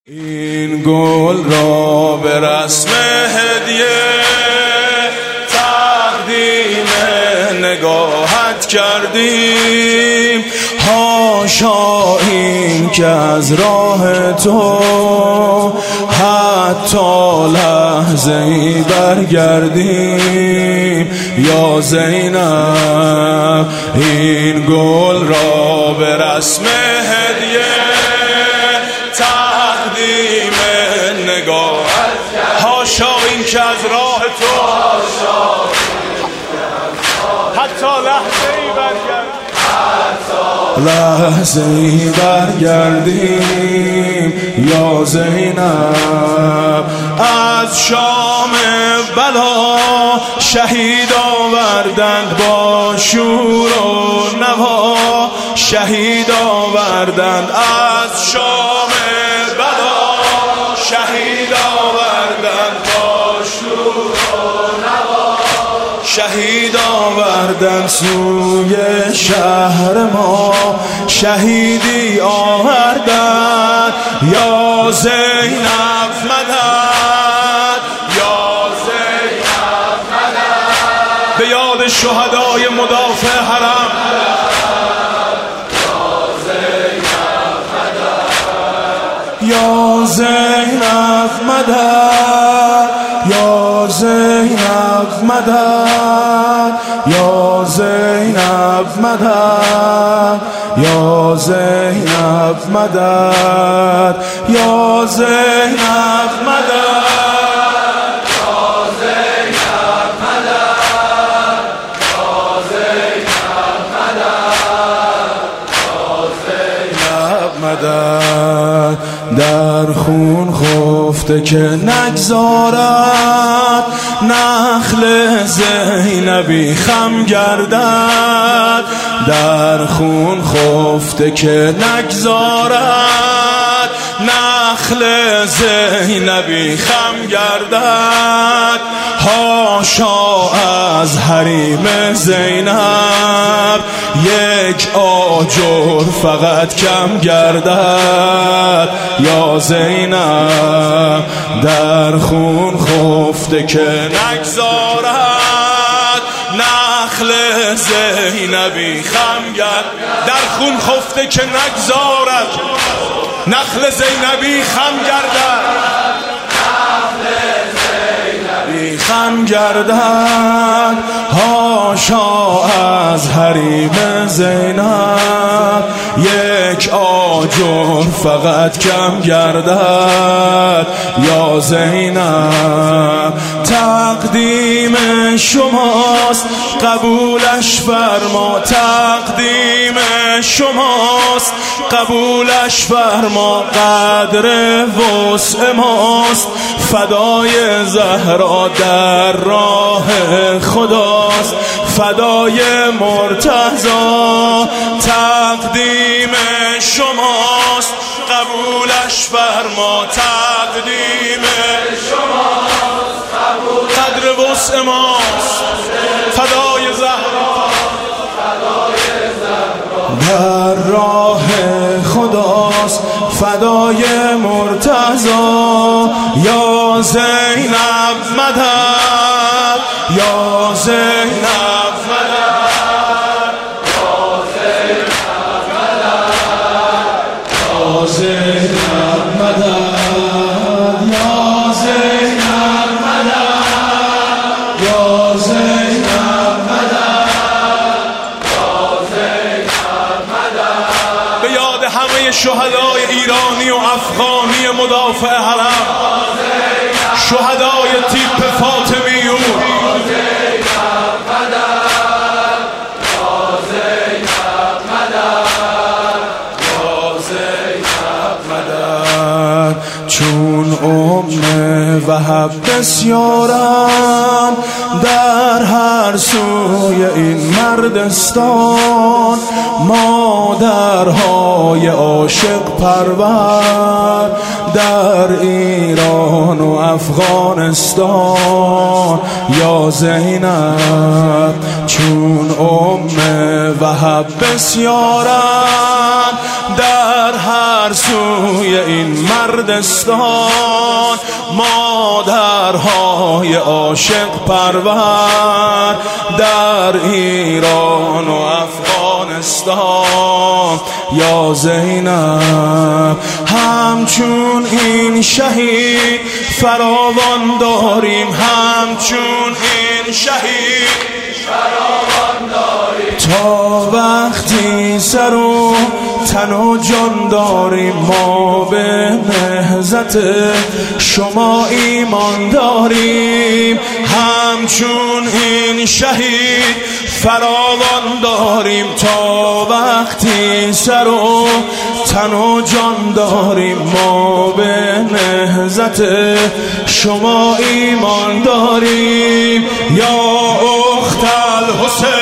این گل را به رسم هدیه تقدیم نگاهت کردیم. حاشا این که از راه تو حتی لحظه ای برگردیم. یا زینب این گل را به رسم هدیه تقدیم نگاهت، حاشا این که از راه تو حتی لحظه ای برگردیم. یا زینب از شام بلا شهید آوردند با شور و نوا، شهید آوردند از شام بلا شهید آوردند با شور و نوا، شهید آوردند سوی شهر ما، شهیدی آوردند. یا زینب مدد، یا زینب مدد، به یاد شهدای مدافع حرم. یا زینب مدد، یا زینب مدد، یا زینب مدد، یا زینب مدد، یا زینب مدد، یا زینب مدد، یا زینب مدد، یا زینب مدد. در خون خفته که نگذارد نخل زینبی خم گردد، در خون خفته که نگذارد نخل زینبی خم گردد. حاشا از حریم زینب یک آجر فقط کم گردد. یا زینب در خون خفته که نگذارد نخل زینبی خم گردد، در خون خفته که نگذارد نخل زینبی خم گردد، خم گردد. حاشا از حریم زینب یک آجر فقط کم گردد. یا زینب تقدیم شماست قبولش فرما، تقدیم شماست قبولش فرما. قدر وسع ماست فدای زهرا در راه خداست، فدای مرتضی. تقدیم شماست قبولش فرما، تقدیم شماست قدر وسع ماست فدای زهرا در راه خداست، فدای مرتضی. یا زینب مدد، یا زینب مدد، یا زینب مدد، یا زینب مدد، یا زینب مدد، یا زینب مدد، یا زینب مدد. به یاد همه شهدای ایرانی و افغانی مدافع حرم، شهدای تیپ فاطمیون، چون وهب بسیارم در هر سوی این مردستان، مادرهای عاشق پرور در ایران و افغانستان. یا زینب چون وهب بسیارند در هر سوی این مردستان، مادرهای عاشق پرور در ایران و افغانستان. یا زینب همچون این شهید فراوان داریم، همچون این شهید فراوان داریم، تا وقتی سر و تن و جان داریم. ما به نهضت شما ایمان داریم، همچون این شهید فراوان داریم، تا وقتی سر و تن و جان داریم. ما به نهضت شما ایمان داریم. یا اخت الحسین